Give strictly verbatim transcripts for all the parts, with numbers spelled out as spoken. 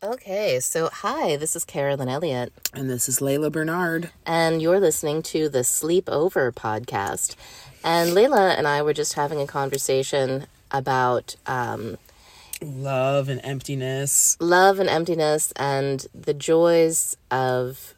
Okay, so hi, this is Carolyn Elliott. And this is Layla Bernard. And you're listening to the Sleepover podcast. And Layla and I were just having a conversation about um, love and emptiness. Love and emptiness and the joys of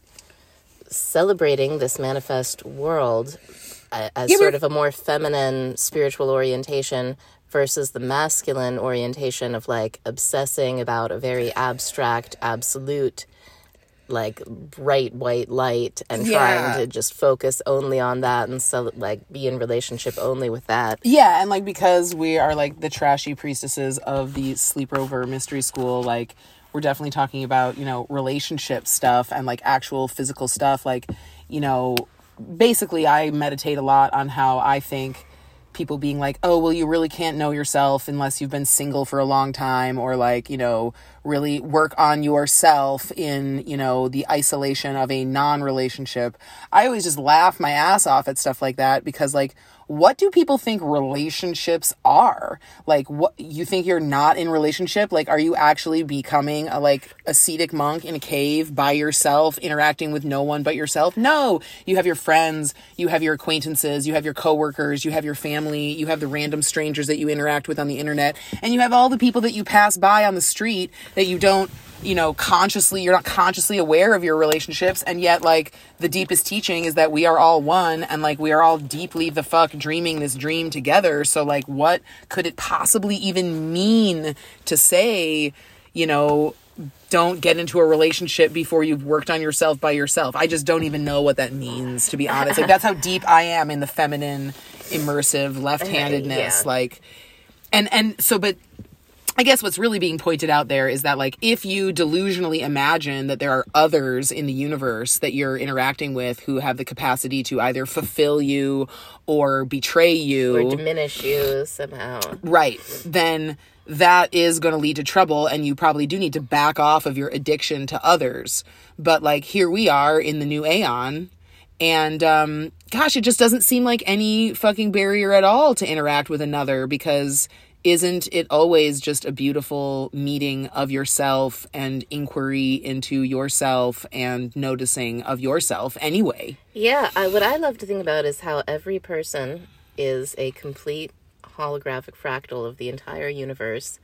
celebrating this manifest world uh, as yeah, sort of a more feminine spiritual orientation versus the masculine orientation of, like, obsessing about a very abstract, absolute, like, bright white light and yeah. trying to just focus only on that and, so, like, be in relationship only with that. Yeah, and, like, because we are, like, the trashy priestesses of the Sleepover Mystery School, like, we're definitely talking about, you know, relationship stuff and, like, actual physical stuff. Like, you know, basically I meditate a lot on how I think people being like, oh, well, you really can't know yourself unless you've been single for a long time, or, like, you know, really work on yourself in, you know, the isolation of a non-relationship. I always just laugh my ass off at stuff like that because, like, what do people think relationships are? Like, what, you think you're not in relationship? Like, are you actually becoming a, like, ascetic monk in a cave by yourself, interacting with no one but yourself? No, you have your friends, you have your acquaintances, you have your coworkers, you have your family, you have the random strangers that you interact with on the internet, and you have all the people that you pass by on the street that you don't, you know, consciously, you're not consciously aware of your relationships, and yet, like, the deepest teaching is that we are all one, and, like, we are all deeply the fuck dreaming this dream together. So, like, what could it possibly even mean to say, you know, don't get into a relationship before you've worked on yourself by yourself? I just don't even know what that means, to be honest. Like, that's how deep I am in the feminine, immersive left-handedness. Yeah. Like, and, and so, but I guess what's really being pointed out there is that, like, if you delusionally imagine that there are others in the universe that you're interacting with who have the capacity to either fulfill you or betray you or diminish you somehow, right, then that is going to lead to trouble, and you probably do need to back off of your addiction to others. But, like, here we are in the new aeon, and um gosh, it just doesn't seem like any fucking barrier at all to interact with another, because isn't it always just a beautiful meeting of yourself and inquiry into yourself and noticing of yourself anyway? Yeah, I, what I love to think about is how every person is a complete holographic fractal of the entire universe.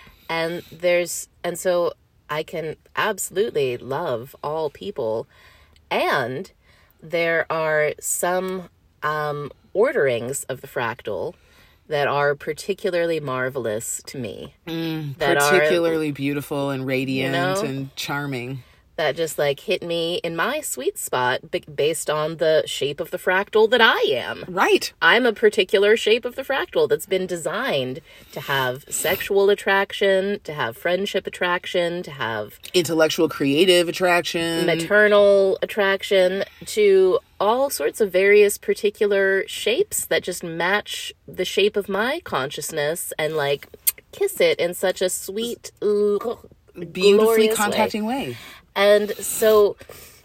And there's, and so I can absolutely love all people. And there are some um, orderings of the fractal that are particularly marvelous to me. Mm, that particularly are, beautiful and radiant, you know, and charming. That just, like, hit me in my sweet spot b- based on the shape of the fractal that I am. Right. I'm a particular shape of the fractal that's been designed to have sexual attraction, to have friendship attraction, to have intellectual creative attraction, maternal attraction, to all sorts of various particular shapes that just match the shape of my consciousness and, like, kiss it in such a sweet, uh, beautifully contacting way. way. And so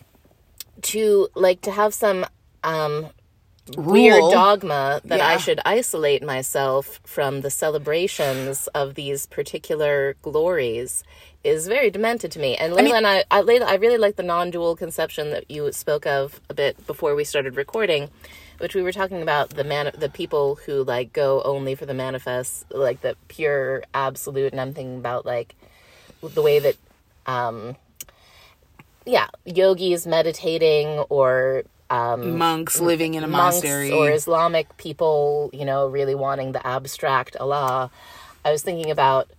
to, like, to have some um, weird dogma that yeah. I should isolate myself from the celebrations of these particular glories is very demented to me. And Layla I mean, and I, I, Layla, I really like the non-dual conception that you spoke of a bit before we started recording, which we were talking about the man, the people who, like, go only for the manifest, like, the pure absolute. And I'm thinking about, like, the way that, um, yeah, yogis meditating, or um, monks living in a monks monastery, or Islamic people, you know, really wanting the abstract Allah. I was thinking about,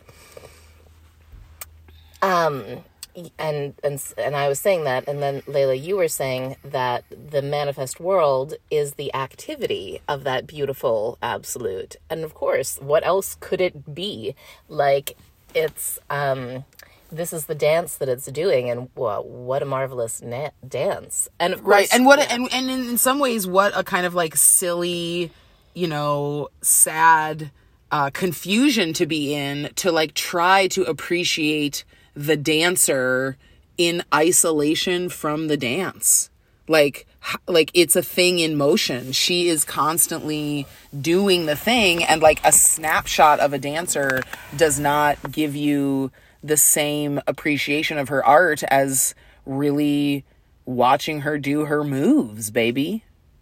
um, and and and I was saying that, and then Layla, you were saying that the manifest world is the activity of that beautiful absolute, and of course, what else could it be? Like, it's um. this is the dance that it's doing, and wow, what a marvelous na- dance. And of course, right, and what, yeah. and and in some ways, what a kind of, like, silly, you know, sad uh, confusion to be in, to, like, try to appreciate the dancer in isolation from the dance. Like, like it's a thing in motion. She is constantly doing the thing, and, like, a snapshot of a dancer does not give you the same appreciation of her art as really watching her do her moves, baby.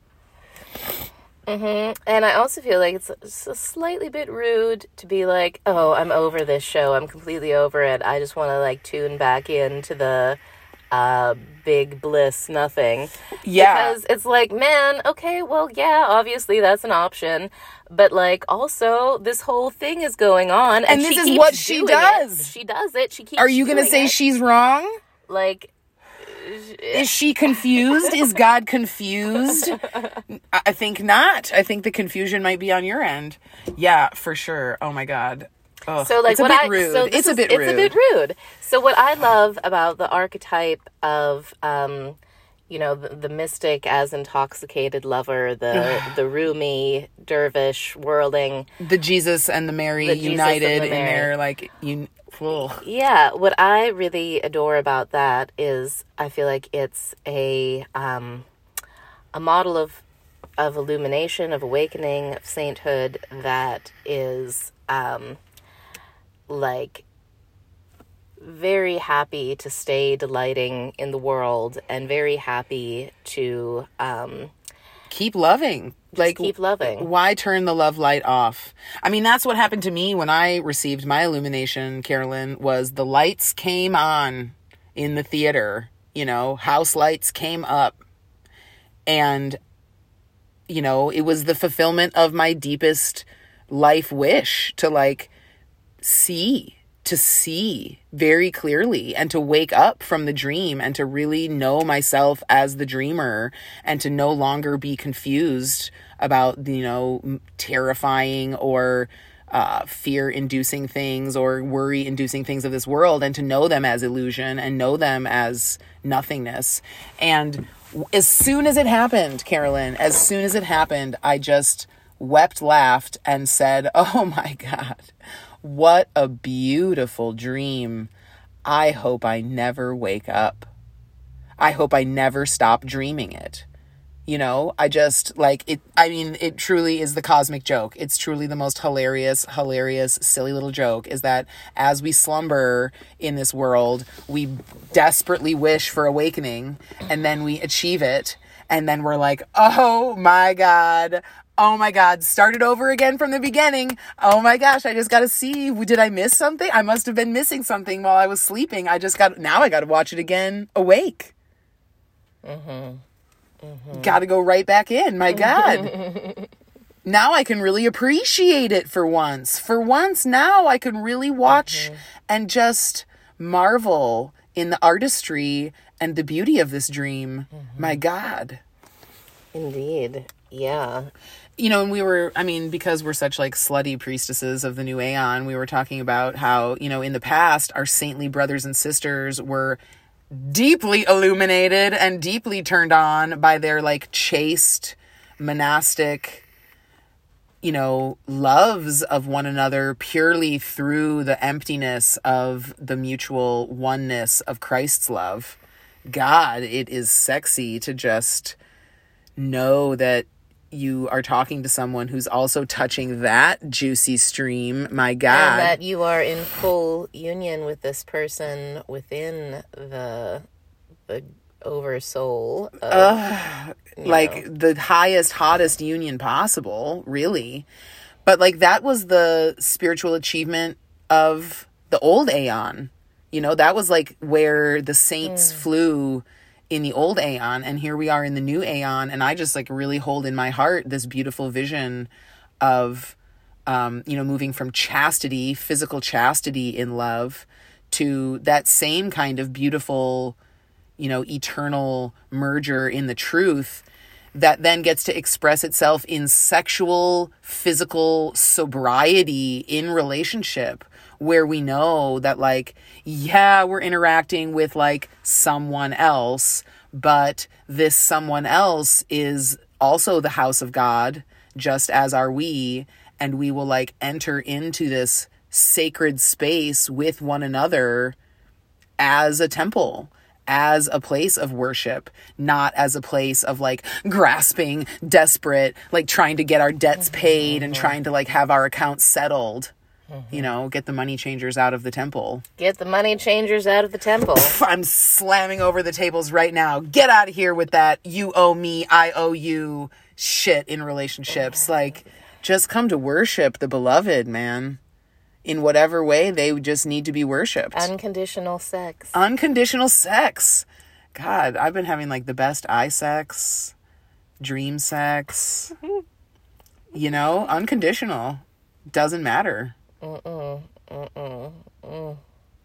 Mm-hmm. And I also feel like it's, it's a slightly bit rude to be like, oh, I'm over this show. I'm completely over it. I just want to like tune back into the uh, big bliss nothing. Yeah. Because it's like, man, okay, well, yeah, obviously that's an option. But like, also, this whole thing is going on. And, and this she is keeps what she doing does. It. She does it. She keeps Are you going to say it. she's wrong? Like... Is she confused? Is God confused? I think not. I think the confusion might be on your end. Yeah, for sure. Oh my God. Ugh. So like it's a what bit I rude. so it's is, a bit it's rude. It's a bit rude. So what I love about the archetype of um, you know, the, the mystic as intoxicated lover, the the Rumi dervish whirling, the Jesus and the Mary the united the Mary. in their like un- Ugh. Yeah, what I really adore about that is I feel like it's a um, a model of of illumination, of awakening, of sainthood that is um, like very happy to stay delighting in the world and very happy to um, keep loving. Like, keep loving. Why turn the love light off? I mean, that's what happened to me when I received my illumination, Carolyn, was the lights came on in the theater, you know, house lights came up. And, you know, it was the fulfillment of my deepest life wish to, like, see, to see very clearly and to wake up from the dream and to really know myself as the dreamer and to no longer be confused about, you know, terrifying or uh, fear-inducing things or worry-inducing things of this world, and to know them as illusion and know them as nothingness. And as soon as it happened, Carolyn, as soon as it happened, I just wept, laughed, and said, oh my God, what a beautiful dream. I hope I never wake up. I hope I never stop dreaming it. You know, I just, like, it, I mean, it truly is the cosmic joke. It's truly the most hilarious, hilarious, silly little joke, is that as we slumber in this world, we desperately wish for awakening, and then we achieve it, and then we're like, oh my God, oh my God, start it over again from the beginning. Oh my gosh, I just got to see, did I miss something? I must have been missing something while I was sleeping. I just got, now I got to watch it again awake. Mm-hmm. Mm-hmm. Got to go right back in. My God. Now I can really appreciate it for once. For once, now I can really watch mm-hmm. and just marvel in the artistry and the beauty of this dream. Mm-hmm. My God. Indeed. Yeah. You know, and we were, I mean, because we're such like slutty priestesses of the new aeon, we were talking about how, you know, in the past, our saintly brothers and sisters were deeply illuminated and deeply turned on by their like chaste monastic, you know, loves of one another purely through the emptiness of the mutual oneness of Christ's love. God, it is sexy to just know that you are talking to someone who's also touching that juicy stream. My God. And that you are in full union with this person within the the oversoul. Of, uh, like know. The highest, hottest union possible, really. But like that was the spiritual achievement of the old aeon. You know, that was like where the saints mm. flew in the old aeon, and here we are in the new aeon, and I just like really hold in my heart this beautiful vision of um you know, moving from chastity, physical chastity in love, to that same kind of beautiful, you know, eternal merger in the truth that then gets to express itself in sexual, physical sobriety in relationship, where we know that, like, yeah, we're interacting with, like, someone else, but this someone else is also the house of God, just as are we, and we will, like, enter into this sacred space with one another as a temple, as a place of worship, not as a place of, like, grasping, desperate, like, trying to get our debts paid and trying to, like, have our accounts settled. Mm-hmm. You know, get the money changers out of the temple. Get the money changers out of the temple. I'm slamming over the tables right now. Get out of here with that you owe me, I owe you shit in relationships. Like, just come to worship the beloved, man. In whatever way they just need to be worshipped. Unconditional sex. Unconditional sex. God, I've been having like the best eye sex, dream sex. You know, unconditional. Doesn't matter. Mm-mm, mm-mm, mm.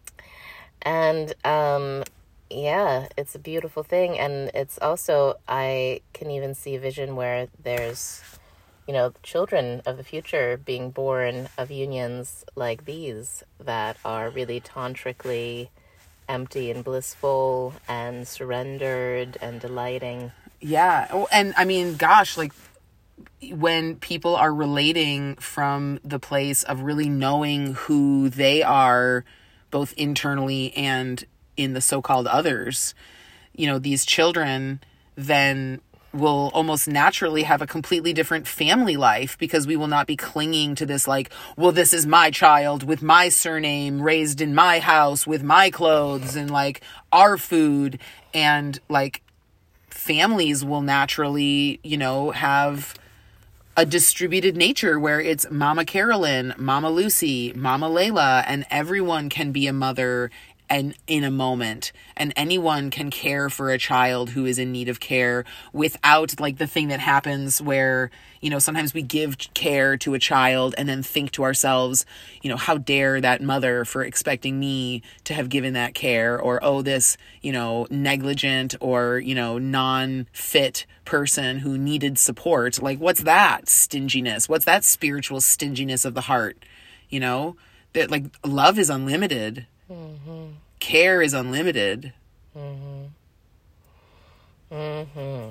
And, um, yeah, it's a beautiful thing. And it's also, I can even see a vision where there's, you know, children of the future being born of unions like these that are really tantrically empty and blissful and surrendered and delighting. Yeah. Oh, and I mean, gosh, like, when people are relating from the place of really knowing who they are, both internally and in the so-called others, you know, these children then will almost naturally have a completely different family life because we will not be clinging to this like, well, this is my child with my surname, raised in my house with my clothes and like our food. And like families will naturally, you know, have a distributed nature where it's Mama Carolyn, Mama Lucy, Mama Layla, and everyone can be a mother and in a moment, and anyone can care for a child who is in need of care without like the thing that happens where, you know, sometimes we give care to a child and then think to ourselves, you know, how dare that mother for expecting me to have given that care, or, oh, this, you know, negligent or, you know, non-fit person who needed support. Like, what's that stinginess? What's that spiritual stinginess of the heart? You know, that like love is unlimited. Mm-hmm. Care is unlimited. Mm-hmm. Mm-hmm.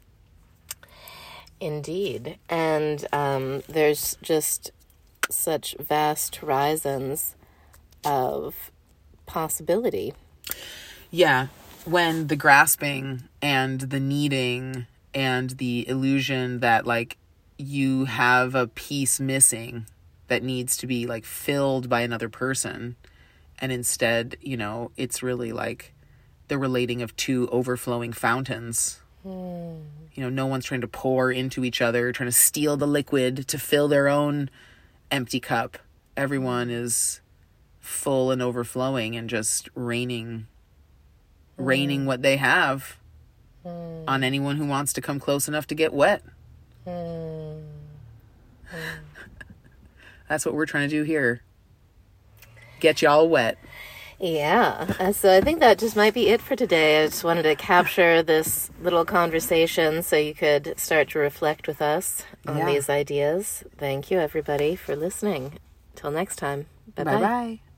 Indeed. And um, there's just such vast horizons of possibility. Yeah. When the grasping and the needing and the illusion that like you have a piece missing that needs to be like filled by another person. And instead, you know, it's really like the relating of two overflowing fountains. Mm. You know, no one's trying to pour into each other, trying to steal the liquid to fill their own empty cup. Everyone is full and overflowing and just raining, mm. raining what they have mm. on anyone who wants to come close enough to get wet. Mm. Mm. That's what we're trying to do here. Get y'all wet. Yeah. Uh, so I think that just might be it for today. I just wanted to capture this little conversation so you could start to reflect with us on yeah. these ideas. Thank you, everybody, for listening. Till next time. Bye-bye. Bye-bye.